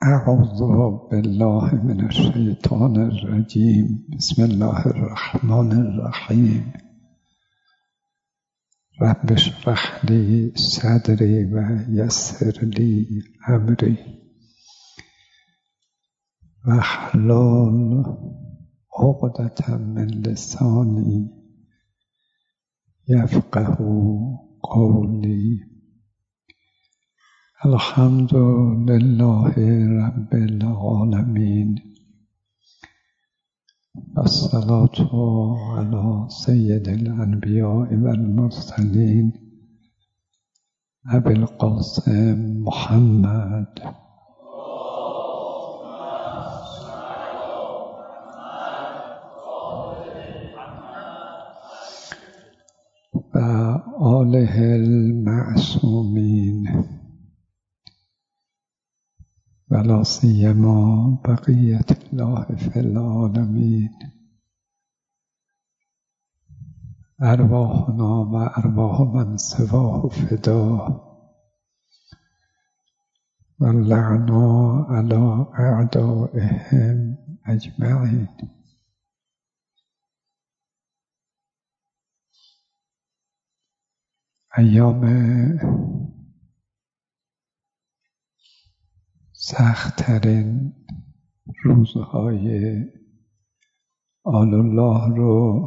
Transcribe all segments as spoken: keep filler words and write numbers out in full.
اعوذ بالله من الشیطان الرجیم. بسم الله الرحمن الرحیم. رب اشرح لی صدری و یسر لی امری واحلل عقدة من لسانی یفقهوا قولی. الحمد لله رب العالمین والصلاة علی سید الانبیاء والمرسلین ابی القاسم محمد و آله المعصومین ولا سیما بقیت الله فی العالمین. ارواحنا و ارواح من سواه فدا و لعنا علی اعدائهم اجمعین. ایام سخت‌ترین روزهای آل الله رو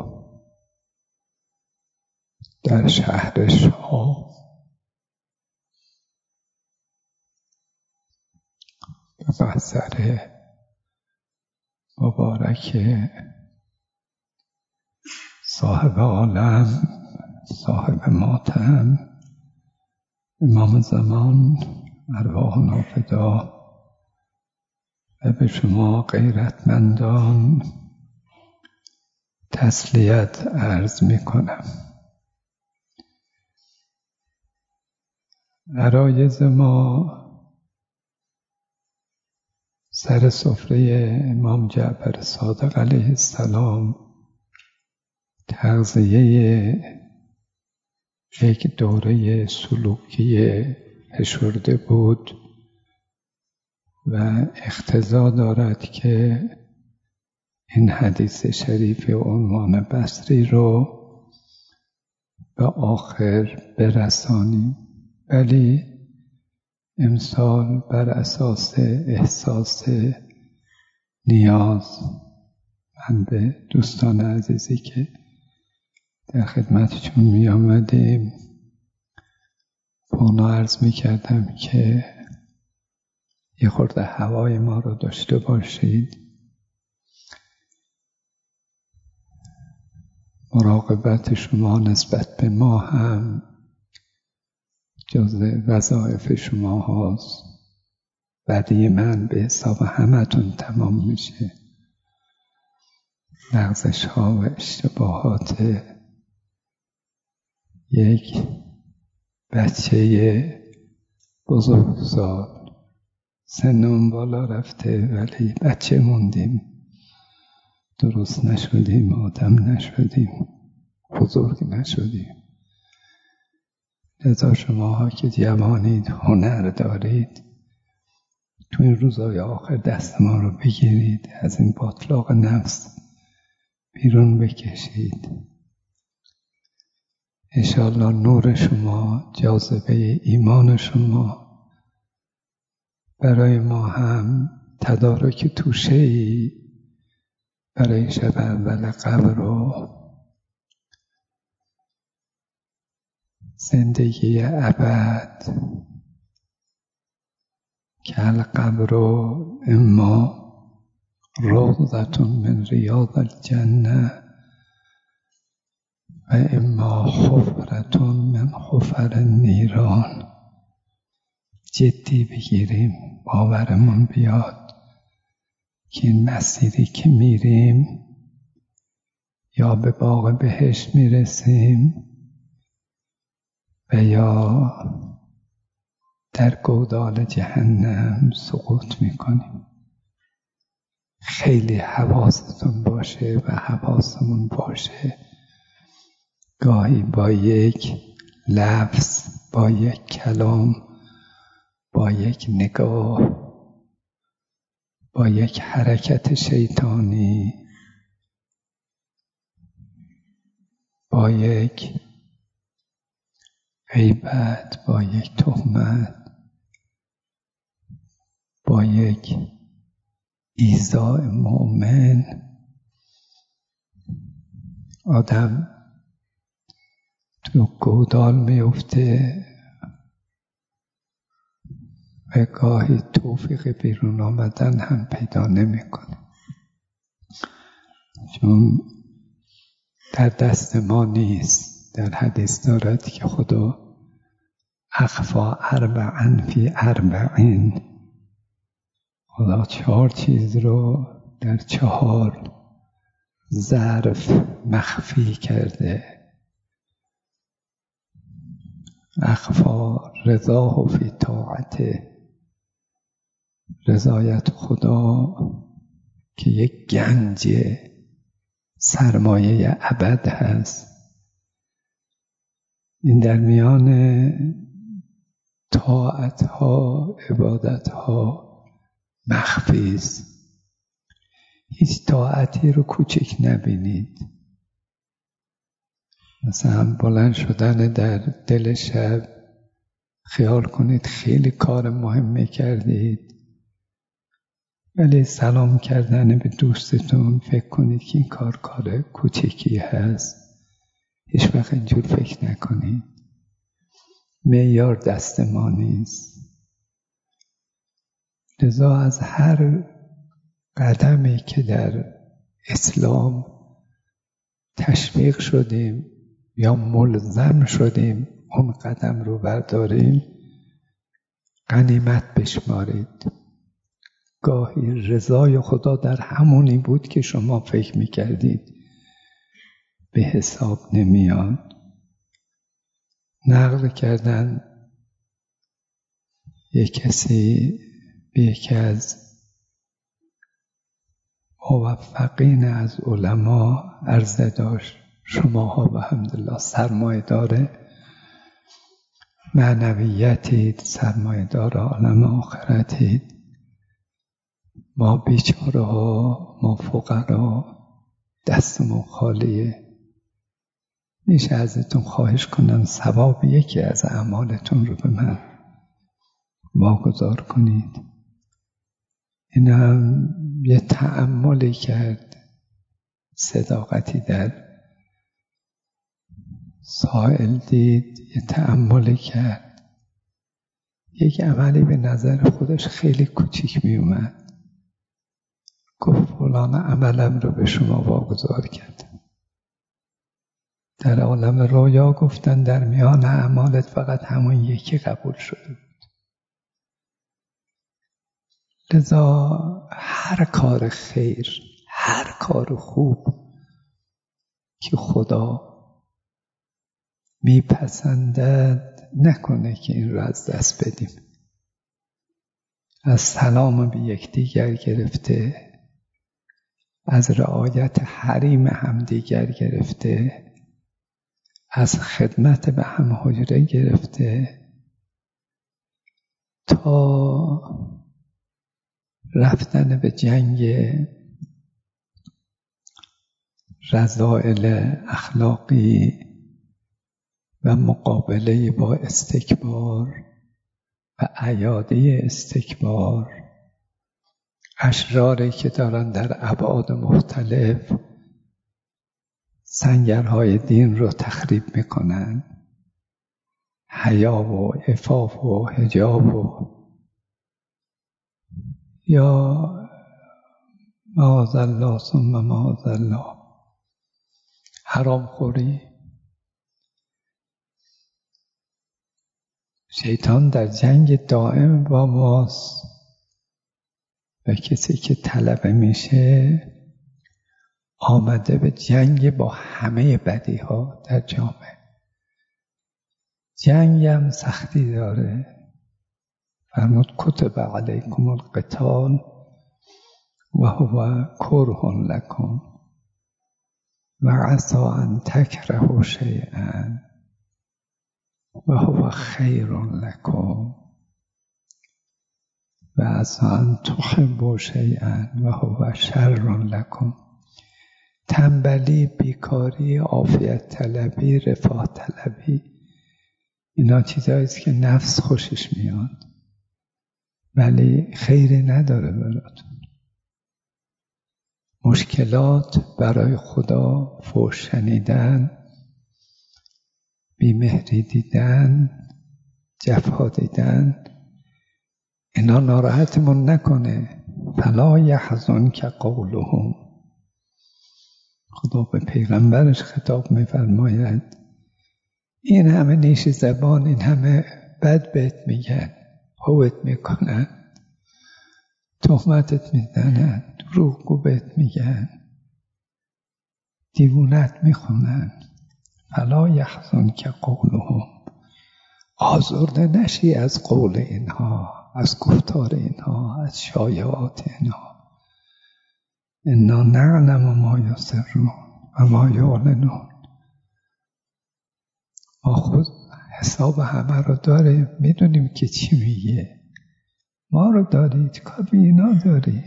در شهر شام به محضر مبارک صاحب عالم، صاحب ماتم، امام زمان، ارواحنا فدا، و به شما غیرتمندان تسلیت عرض می کنم. عرایض ما سر سفره امام جعفر صادق علیه السلام تغذیه یک دوره سلوکی فشرده بود و اقتضا دارد که این حدیث شریف عنوان بصری رو به آخر برسانیم، ولی امسال بر اساس احساس نیاز من به دوستان عزیزی که در خدمتشون می آمدیم اونا عرض می کردم که یه خورده هوای ما رو داشته باشید. مراقبت شما نسبت به ما هم جزء وظایف شما هاست. بدی من به حساب همتون تمام میشه. لغزش ها و اشتباهات یک بچه بزرگسال، سنم بالا رفته ولی بچه موندیم، درست نشدیم، آدم نشدیم، بزرگ نشدیم. لذا شماها که جوانید، هنر دارید، تو این روزهای آخر دست ما رو بگیرید، از این باطلاق نفس بیرون بکشید. انشاءالله نور شما، جاذبه ایمان شما برای ما هم تدارک توشه‌ای برای شب اول قبر و زندگی ابد که القبر اما روضة من ریاض الجنه و اما حفرة من حفر النیران. جدی بگیریم، باورمون بیاد که این مسیری که میریم یا به باغ بهشت میرسیم و یا در گودال جهنم سقوط میکنیم. خیلی حواستون باشه و حواسمون باشه. گاهی با یک لفظ، با یک کلام، با یک نگاه با یک حرکت شیطانی، با یک غیبت، با یک تهمت، با یک ایذاء مؤمن آدم تو گودال میفته و گاهی توفیق بیرون آمدن هم پیدا نمیکنه، چون در دست ما نیست. در حدیث دارد که خدا اخفا اربعا فی اربعین، خدا چهار چیز رو در چهار ظرف مخفی کرده. اخفا رضاه فی طاعته، رضایت خدا که یک گنج سرمایه ابد هست، این در میان طاعتها، عبادتها مخفی است. هیچ طاعتی رو کوچک نبینید. مثلا بلند شدن در دل شب، خیال کنید خیلی کار مهمی کردید، ولی سلام کردن به دوستتون فکر کنید که این کار کار کوچکی هست. هیچ وقت اینجور فکر نکنید. معیار دست ما نیست. لذا از هر قدمی که در اسلام تشویق شدیم یا ملزم شدیم اون قدم رو برداریم، غنیمت بشمارید. گاهی رضای خدا در همونی بود که شما فکر میکردید به حساب نمیاد. نقل کردن یک کسی به یکی از موفقین از علما عرضه داشت: شماها به حمدالله سرمایه داره معنویتید، سرمایه دار عالم آخرتید، ما بیچاره ها، ما فقرا دستمون خالیه. میشه ازتون خواهش کنم ثواب یکی از اعمالتون رو به من واگذار کنید؟ این هم یه تأملی کرد، صداقتی در سائل دید، یه تأملی کرد، یک عملی به نظر خودش خیلی کوچیک می اومد. گفت فلان عملم رو به شما واگذار کردم. در عالم رویا گفتن در میان اعمالت فقط همون یکی قبول شده بود. لذا هر کار خیر، هر کار خوب که خدا میپسندد نکنه که این رو از دست بدیم. از سلام به یکدیگر گرفته، از رعایت حریم همدیگر گرفته، از خدمت به هم حجره گرفته تا رفتن به جنگ رذائل اخلاقی و مقابله با استکبار و عیاده استکبار، اشراری که دارن در ابعاد مختلف سنگرهای دین رو تخریب میکنن، حیا و عفاف و حجاب و یا معاذالله ثم معاذالله حرام خوری. شیطان در جنگ دائم با ماست و کسی که طلبه میشه آمده به جنگ با همه بدی ها در جامعه. جنگ هم سختی داره. فرمود کتب علیکم القتال و هو کره لکم و عسى ان تکرهوا شیئا و هو خیر لکم. و از آن تحبوا شیئا و هو شر لکم. تنبلی، بیکاری، عافیت طلبی، رفاه طلبی، اینا چیزایی است که نفس خوشش میاد ولی خیری نداره براتون. مشکلات برای خدا، فحش شنیدن، بیمهری دیدن، جفا دیدن، اینا ناراحتمون نکنه. فلا یحزنک قولهم. خدا به پیغمبرش خطاب می‌فرماید این همه نیش زبان، این همه بد بهت میگن، هوت میکنن، تهمتت میزنن، دروغگو بهت میگن، دیوونت میخونن. فلا یحزنک قولهم. آزرده نشی از قول اینها، از گفتار اینها، از شایعات اینها. انا نعلم ما یسرون و ما یعلنون. ما خود حساب همه رو داریم، میدونیم که چی میگه. ما رو داری، کار به اینا داری.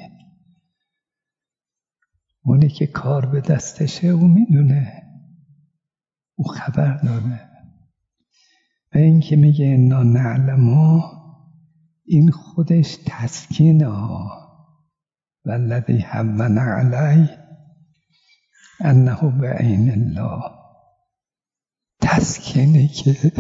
اونی که کار به دستشه او میدونه، او خبر داره. و این که میگه انا نعلم، این خودش تسکین ها. والذی هون علی انه بعین الله. تسکینی که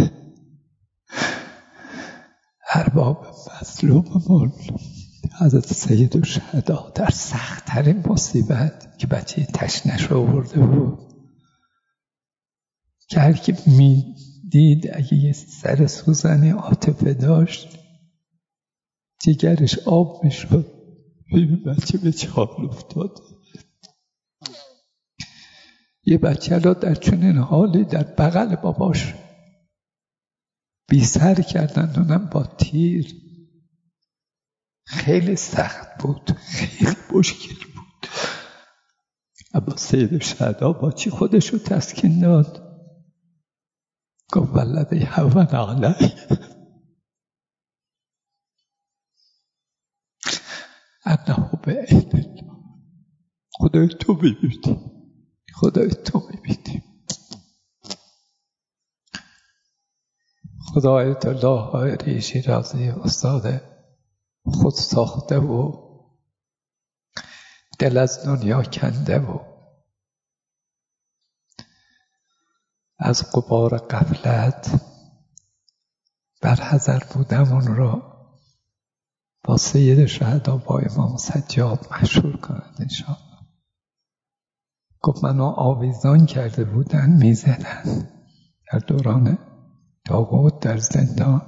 ارباب مظلوممون حضرت سیدالشهدا در سخت‌ترین مصیبت که بچه تشنش آورده بود، که هر کی میدید اگه یه سر سوزنی عاطفه داشت جگرش آب میشد. ببین بچه به چال افتاده. یه بچه را در چنین حالی در بغل باباش بی سر کردن، اونم با تیر. خیلی سخت بود، خیلی مشکل بود. اما سیدالشهدا با چی خودشو تسکین داد؟ گفت والذی هون علی انه بعین الله. خدای تو میبینی، خدای تو میبینی. خدا آیت الله حائری شیرازی استاد خود ساخته و دل از دنیا کنده و از غبار غفلت برحذر بودمون را با سید شهدا با امام سجاد مشهور کنند انشاءالله. گفت منو آویزان کرده بودن میزدن در دوران داوود در زندان.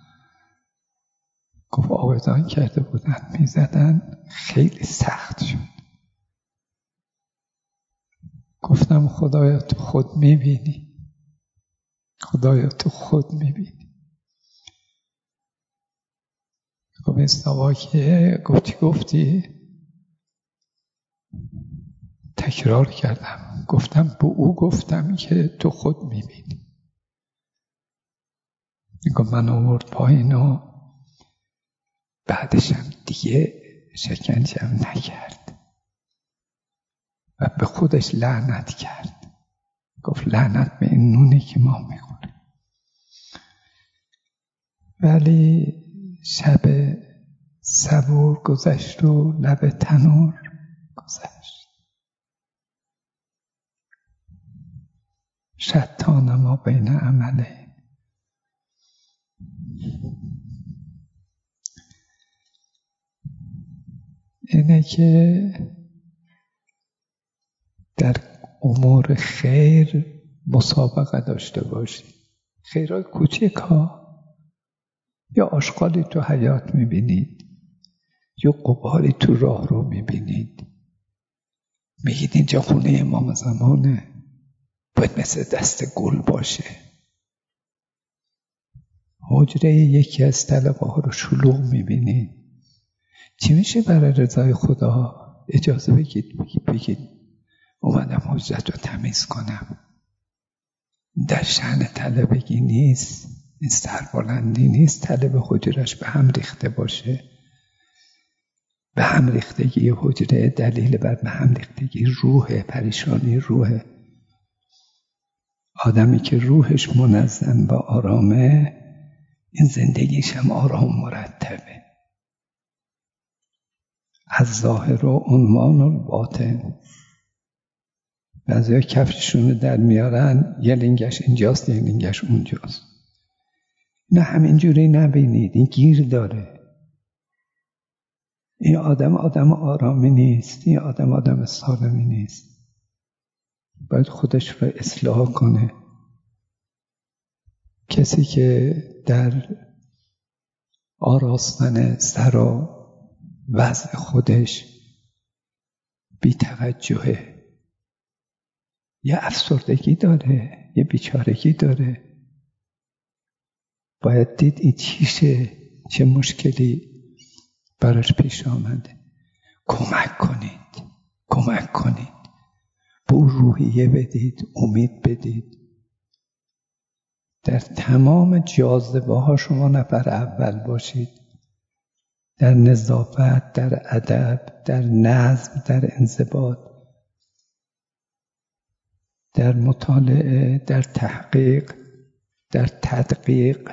گفت آویزان کرده بودن میزدن، خیلی سخت شد. گفتم خدایا تو خود میبینی، خدایا تو خود میبینی. گفت استوا که گفتی گفتی تکرار کردم، گفتم به او گفتم که تو خود میبینی. گفت من آورد پایین و بعدشم دیگه شکنجم نکرد و به خودش لعنت کرد. گفت لعنت به این نونی که ما میخوریم. ولی شب صبور گذشت و لب تنور گذشت. شتان ما بین عمله. اینه که در امور خیر مسابقه داشته باشی. خیرهای کوچک ها، یا آشغالی تو حیات میبینید، یا غباری تو راه رو میبینید، میگید اینجا خونه امام زمانه، باید مثل دست گل باشه. حجره یکی از طلبه ها رو شلوغ میبینید، چی میشه برای رضای خدا اجازه بگید بگید بگید اومدم حجرت رو تمیز کنم. در شأن طلبگی نیست، این سربلندی نیست طلب حجرش به هم ریخته باشه. به هم ریختگی حجره دلیل بر به هم ریختگی روح، پریشانی روح. آدمی که روحش منظم و آرامه، این زندگیش هم آرام مرتبه. از ظاهر و عنوان و باطن. بعضی کفششون رو در میارن، یه لنگش اینجاست یه لنگش اونجاست. نه همینجوری نبینید، این گیر داره. این آدم آدم آرامی نیست، این آدم آدم سالمی نیست. باید خودش رو اصلاح کنه. کسی که در آراستن سر و وضع خودش بی توجهه، یه افسردگی داره، یه بیچارگی داره. باید دید این چیشه، چه مشکلی براش پیش آمده. کمک کنید، کمک کنید، به او روحیه بدید، امید بدید. در تمام جاذبه ها شما نفر اول باشید. در نظافت، در ادب، در نظم، در انضباط، در مطالعه، در تحقیق، در تدقیق،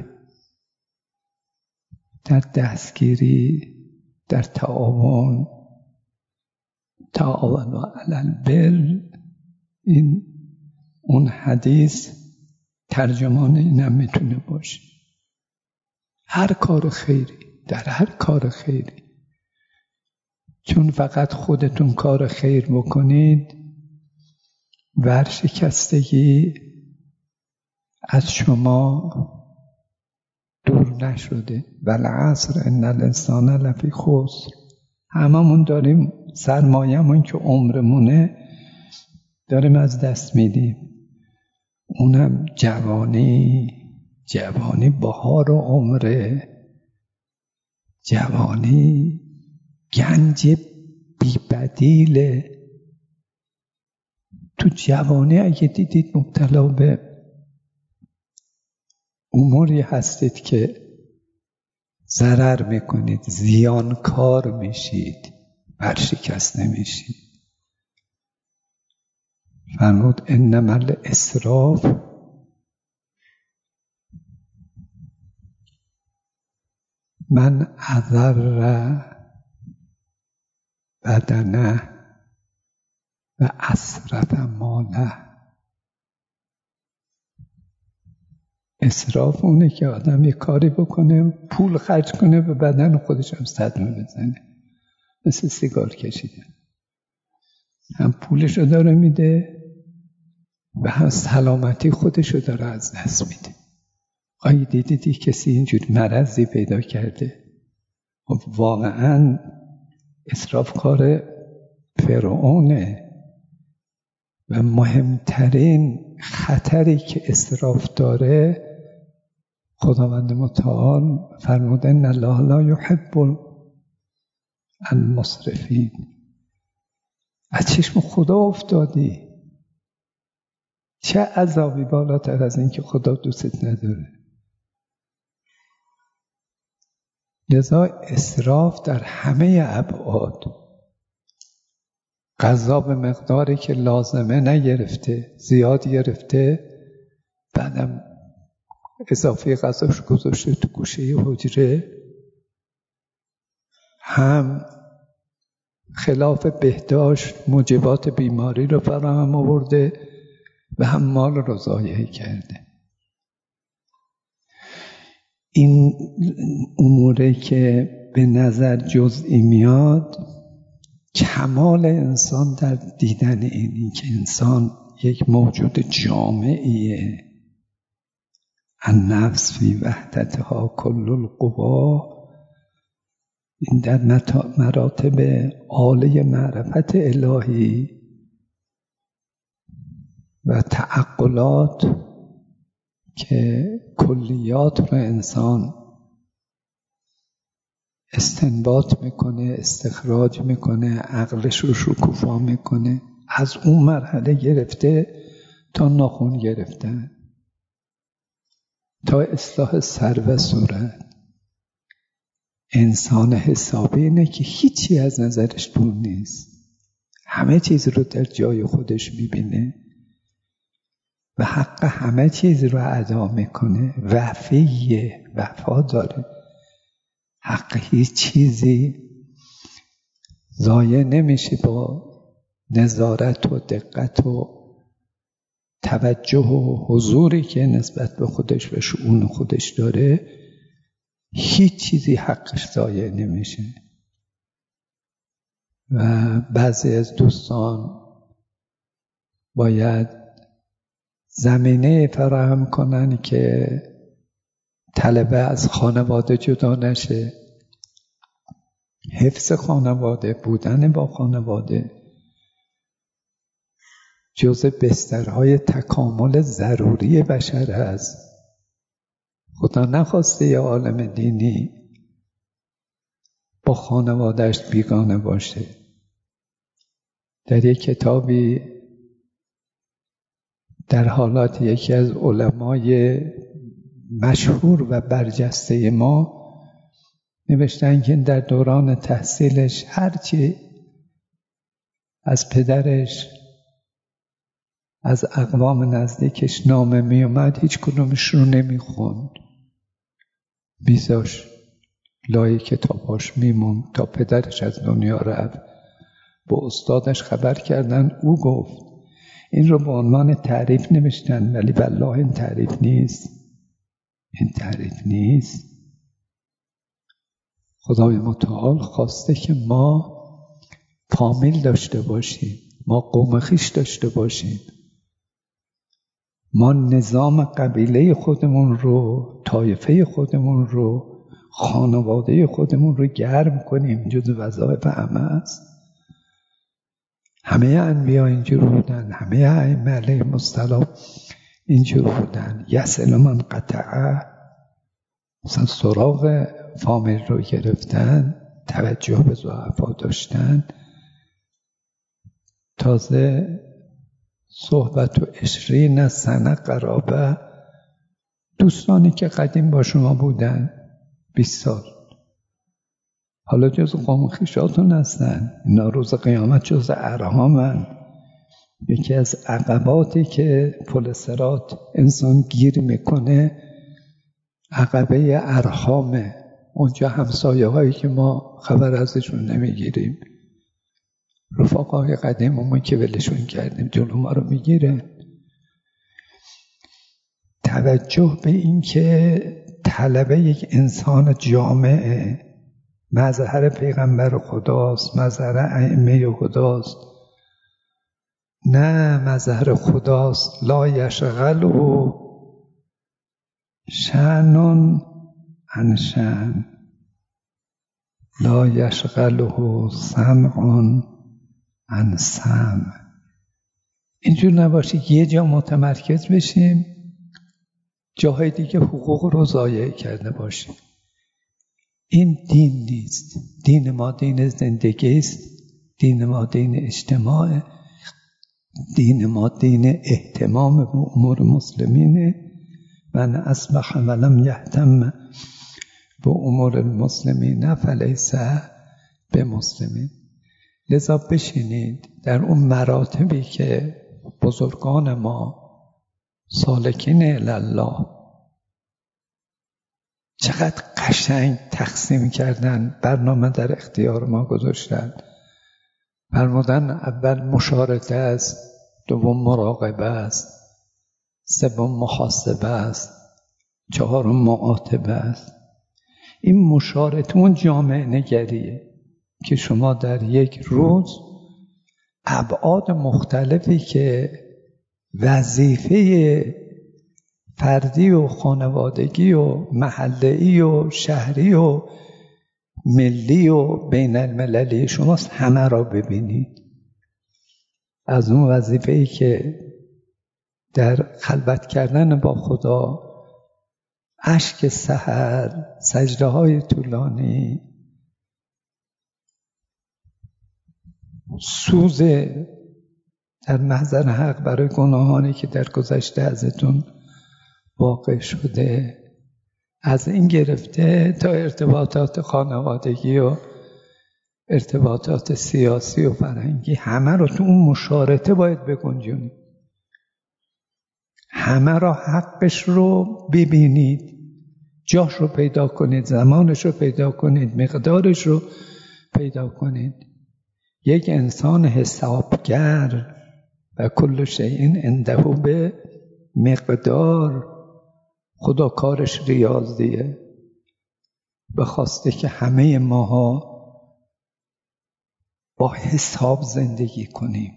در دستگیری، در تعاون. تعاونوا علی البر، این اون حدیث ترجمان اینم میتونه باشه. هر کار خیری، در هر کار خیری، چون فقط خودتون کار خیر بکنید، ورشکستگی از شما دور نشده. والعصر ان الانسان لفی خسر. هممون داریم سرمایه‌مون که عمرمونه داریم از دست میدیم. اونم جوانی. جوانی بهار و عمره. جوانی گنج بی‌بدیله. تو جوانی اگه دیدید مبتلا به اموری هستید که ضرر میکنید، زیانکار میشید، ورشکست نمیشید. فرمود انما الاسراف من اضر بدنه و اسرف ماله. اسراف اونه که آدم یه کاری بکنه، پول خرج کنه، به بدن خودش هم صدمه بزنه. مثل سیگار کشیدن، هم پولشو داره میده و هم سلامتی خودشو داره از دست میده. آیا دیدیدی کسی اینجور مرضی پیدا کرده؟ خب واقعا اسراف کار فرعونه. و مهمترین خطری که اسراف داره، خداوند متعال فرموده ان الله لا یحب المسرفین. از چشم خدا افتادی. چه عذابی بالاتر از این که خدا دوستت نداره. لذا اسراف در همه ابعاد. غذا به مقداری که لازمه نگرفته، زیاد گرفته، بعدم اضافه غذاش گذاشته تو گوشه حجره. هم خلاف بهداشت موجبات بیماری رو فراهم آورده و هم مال رو ضایع کرده. این اموره که به نظر جزئی میاد، کمال انسان در دیدن اینی که انسان یک موجود جامعیه. النفس فی وحدتها کل القوا. این در مراتب عالی معرفت الهی و تعقلات که کلیات رو انسان استنباط میکنه، استخراج میکنه، عقلش رو شکوفا میکنه. از اون مرحله گرفته تا ناخن گرفتن، تا اصلاح سر و صورت. انسان حسابی اینه که هیچی از نظرش دور نیست، همه چیز رو در جای خودش میبینه و حق همه چیز رو ادا میکنه، وفیه، وفا داره، حق هیچ چیزی ضایع نمیشه. با نظارت و دقت و توجه و حضوری که نسبت به خودش و شؤون خودش داره، هیچ چیزی حقش ضایع نمیشه. و بعضی از دوستان باید زمینه فراهم کنن که طلبه از خانواده جدا نشه، حفظ خانواده، بودن با خانواده جزء بسترهای تکامل ضروری بشر هست. خدا نخواسته یه عالم دینی با خانوادهش بیگانه باشه. در یک کتابی در حالات یکی از علمای مشهور و برجسته ما نوشتن که در دوران تحصیلش هرچی از پدرش، از اقوام نزدیکش نامه می اومد هیچ کدومش رو نمی خوند، بیزاش لای کتاباش میمون تا پدرش از دنیا رفت. با استادش خبر کردن، او گفت این رو به عنوان تعریف نوشتن، ولی والله این تعریف نیست، این تعریف نیست. خدای متعال خواسته که ما فامیل داشته باشیم، ما قوم خویش داشته باشیم، ما نظام قبیله خودمون رو، طایفه خودمون رو، خانواده خودمون رو گرم کنیم. جز وظایف همه است. همه انبیا اینجور بودن، همه ائمه علیهم السلام اینجور بودن. یصل من قطعه، مثلا سراغ فامیل رو گرفتن، توجه به ضعفا داشتن. تازه صحبت و عشرین سنه قرابه، دوستانی که قدیم با شما بودن بیست سال، حالا جز قوم خویشاتون هستن. اینا روز قیامت جز ارحامن. یکی از عقباتی که پل صراط انسان گیر میکنه عقبه ارحامه. اونجا همسایه هایی که ما خبر ازشون نمیگیریم، رفقای قدیممون که ولشون کردیم، جلو ما رو میگیره. توجه به این که طلبه یک انسان جامعه مظهر پیغمبر خداست، مظهر ائمه خداست، نه مظهر خداست. لا یشغله شأن عن شأن، لا یشغله سمع عن سمع. اینجور نباشه یه جا متمرکز بشیم، جاهای دیگه حقوق رو ضایع کرده باشیم. این دین نیست. دین ما دین زندگی است، دین ما دین اجتماع، دین ما دین اهتمام به امور مسلمینه. من اصبح ولم یهتم به امور المسلمین فلیس به مسلمین. لذا بشینید در اون مراتبی که بزرگان ما سالکین الله چقدر قشنگ تقسیم کردن، برنامه در اختیار ما گذاشتن. فرمودن اول مشارکه است، دوم مراقبه است، سوم محاسبه است، چهارم معاتبه است. این مشارکه اون جامعه نگریه که شما در یک روز ابعاد مختلفی که وظیفه فردی و خانوادگی و محله‌ای و شهری و ملی و بین المللی شماست، همه را ببینید. از اون وظیفه‌ای که در خلوت کردن با خدا، اشک سحر، سجده های طولانی، سوز در محضر حق برای گناهانی که در گذشته ازتون واقع شده، از این گرفته تا ارتباطات خانوادگی و ارتباطات سیاسی و فرهنگی، همه رو تو اون مشارطه باید بگنجونید. همه را حقش رو ببینید، جاش رو پیدا کنید، زمانش رو پیدا کنید، مقدارش رو پیدا کنید. یک انسان حسابگر و کل شیء عنده به مقدار. خدا کارش ریاضیه، بخواسته که همه ماها با حساب زندگی کنیم،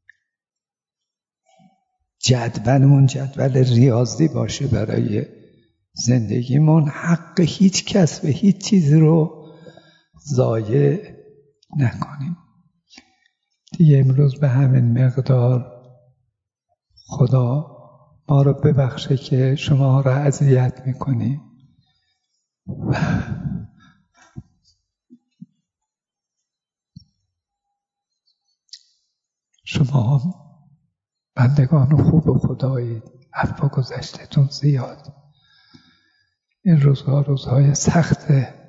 جدولمون جدول ریاضی باشه برای زندگیمون، حق هیچ کس و هیچ چیزی رو ضایع نکنیم. دیگه امروز به همین مقدار. خدا ما رو ببخشه که شما رو اذیت میکنیم. شما بندگان خوب خدایید، عفو گذشتتون زیاد. این روزها روزهای سخت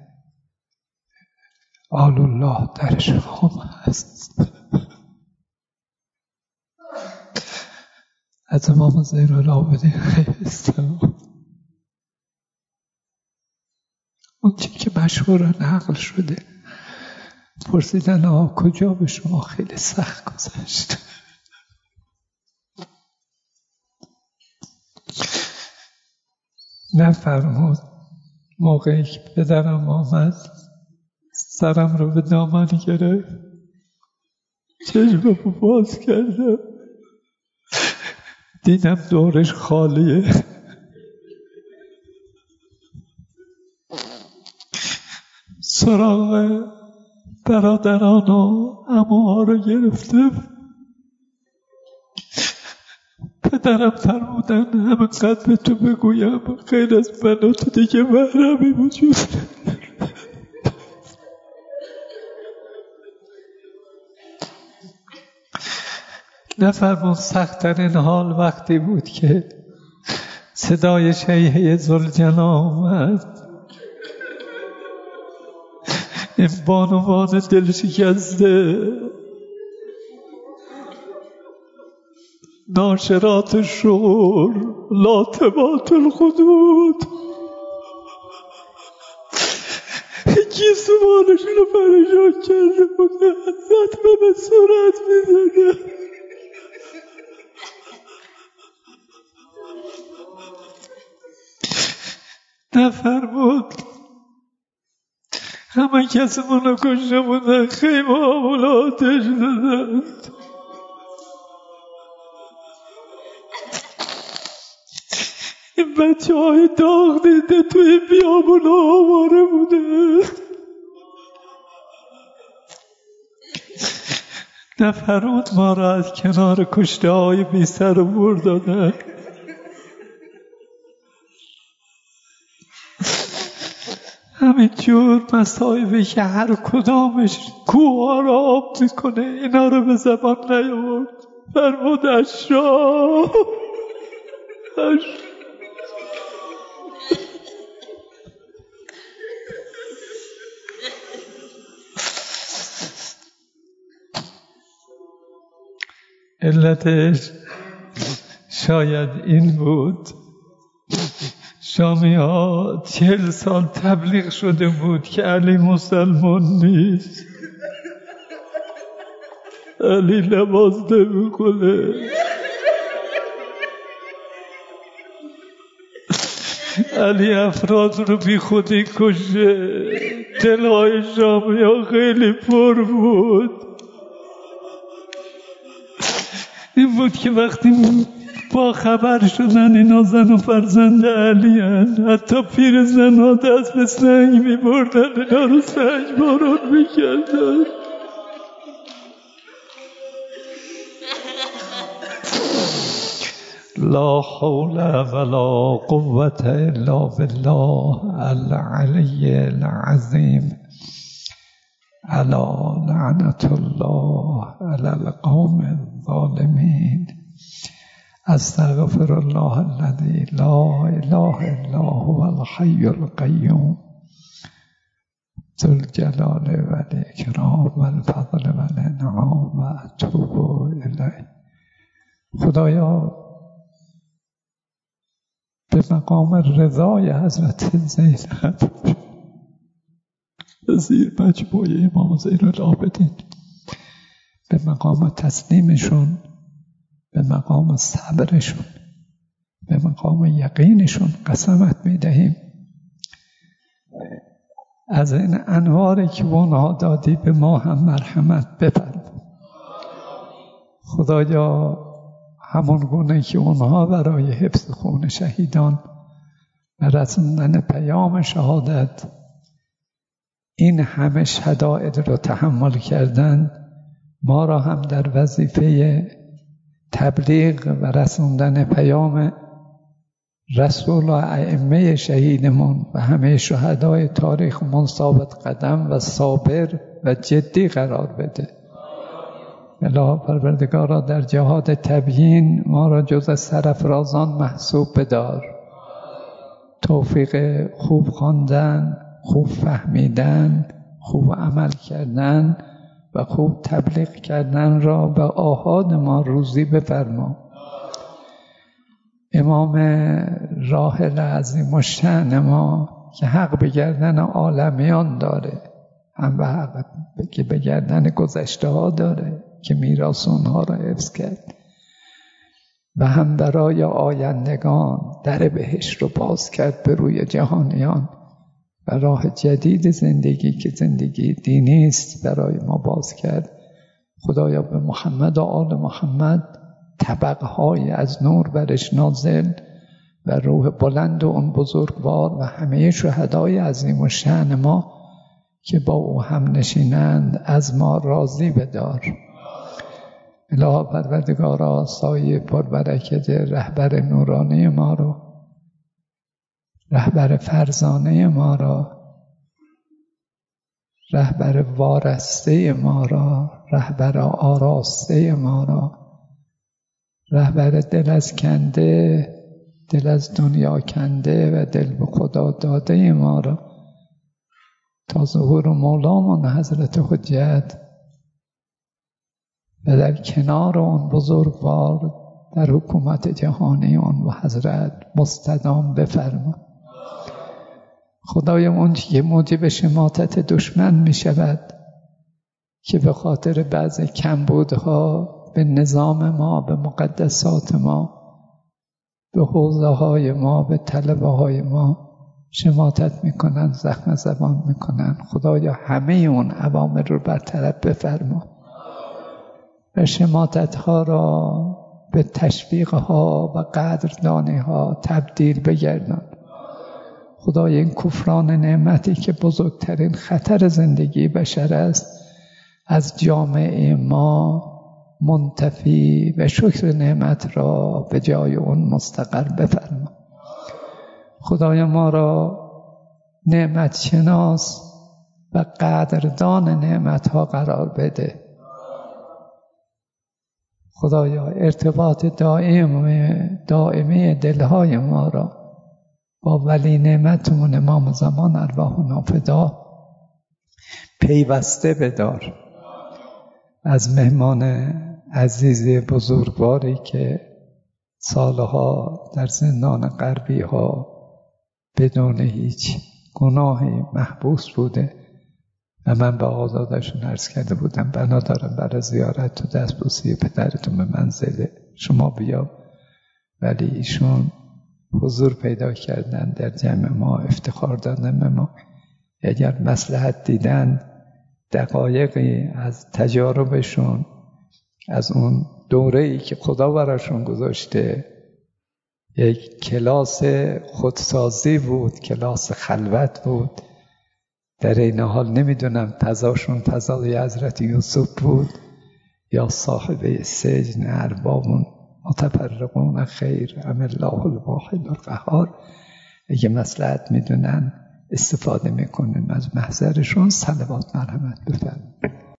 آل الله در شما هست. از امام زین العابدین علیه السلام اون چی که مشهورا نقل شده، پرسیدن آقا کجا به شما خیلی سخت گذشت؟ نفرمود موقعی که پدرم آمد سرم رو به دامن گرفت، چشممو باز کردم، دیدم دورش خالیه. سراغ برادران و عموها رو گرفتم. پدرم فرمودن همینقدر به تو بگویم غیر از من و تو دیگه محرمی وجود نداره. نفرمون سخت‌ترین حال وقتی بود که صدای شیهه ذوالجلال آمد. این بانوان دل شکسته، ناشرات شور، لاطبات الخدود، یکی سوالشون رو پریشان کرده بوده، زدمه به صورت میزنه. نفرمود همه کسی منو کشته بودن، خیمه ها آتش دادن. این بچه های داغ دیده توی بیابون آواره بوده. نفرمود ما را از کنار کشته های بی سر و بر دادن. همین جور مصائبی که هر کدامش کوه ها را آب میکنه، اینا رو به زبان نیاورد. فرمود اشرا علتش شاید این بود، شامی ها چهل سال تبلیغ شده بود که علی مسلمان نیست، علی نماز نمی‌خونه، علی افراد رو بی خودی کشه. دلهای شامی ها خیلی پر بود. این بود که وقتی با خبر شدن اینا زن و فرزند علی هن، حتی پیر زن ها دست به سنگ می بردن، اینا رو سنگ بارون می کردن. لا حول ولا قوة الا بالله العلی العظیم. الا لعنة الله علی القوم الظالمین. استغفر الله الذي لا اله الا هو الحي القیوم ذو الجلال والاکرام والفضل والانعام و اتوب الیه. خدایا به مقام رضای حضرت زینب زیر مجموعه امام زین العابدین، به مقام تسلیمشون، به مقام صبرشون، به مقام یقینشون قسمت میدهیم از این انواری که اونها دادی به ما هم مرحمت بفرما. خدایا همون گونه که اونها برای حفظ خون شهیدان و رسوندن پیام شهادت این همه شدائد رو تحمل کردن، ما را هم در وظیفه تبلیغ و رسوندن پیام رسول و ائمه شهیدمون و همه شهدای تاریخمون ثابت قدم و صابر و جدی قرار بده. اله پروردگارا در جهاد تبیین ما را جز از سرافرازان محسوب بدار. توفیق خوب خواندن، خوب فهمیدن، خوب عمل کردن و خوب تبلیغ کردن را به آحاد ما روزی بفرما. امام راحل عظیم الشأن ما که حق به گردن عالمیان داره، هم به حق که به گردن گذشته ها داره که میراث اونها را حفظ کرد و هم برای آیندگان در بهشت رو باز کرد به روی جهانیان و راه جدید زندگی که زندگی دینی است برای ما باز کرد. خدایا به محمد و آل محمد طبقه‌های از نور برش نازل و روح بلند و اون بزرگوار و همه شهدای عظیم الشأن ما که با او هم نشینند از ما راضی بدار. اله پروردگارا سایه پربرکت رهبر نورانی ما رو، رهبر فرزانه ما را، رهبر وارسته ما را، رهبر آراسته ما را، رهبر دل از کنده، دل از دنیا کنده و دل به خدا داده ما را تا ظهور مولامون حضرت حجت و در کنار اون بزرگوار در حکومت جهانی اون و حضرت مستدام بفرما. خدای اون که موجب شماتت دشمن می شود که به خاطر بعض کمبودها به نظام ما، به مقدسات ما، به حوزه های ما، به طلبه های ما شماتت میکنن، زخم زبان میکنن. خدایا همه اون عوامل رو برطرف بفرما و شماتت ها را به تشویق ها و قدردانی ها تبدیل بگردان. خدای این کفران نعمتی که بزرگترین خطر زندگی بشر است از جامعه ما منتفی و شکر نعمت را به جای اون مستقر بفرما. خدای ما را نعمت شناس و قدردان نعمت ها قرار بده. خدایا ارتباط دائم دائمی دلهای ما را با ولی نعمتمون امام زمان ارواح نافدا پیوسته بدار. از مهمان عزیز بزرگواری که سالها در زندان غربی ها بدون هیچ گناهی محبوس بوده و من به آزادشون عرض کرده بودم بنا دارم برای زیارت و دستبوسی پدرتون به منزل شما بیا، ولی ایشون حضور پیدا کردن در جمع ما، افتخار دادن به ما. اگر مصلحت دیدن دقایقی از تجاربشون، از اون دوره‌ای که خدا براشون گذاشته، یک کلاس خودسازی بود، کلاس خلوت بود. در این حال نمیدونم فضاشون فضای حضرت یوسف بود یا صاحب سجن اربابون متفرقون خیر ام الله الواحد القهار. اگه مصلحت میدونن استفاده میکنیم از محضرشون. صلوات مرحمت بفرمایید.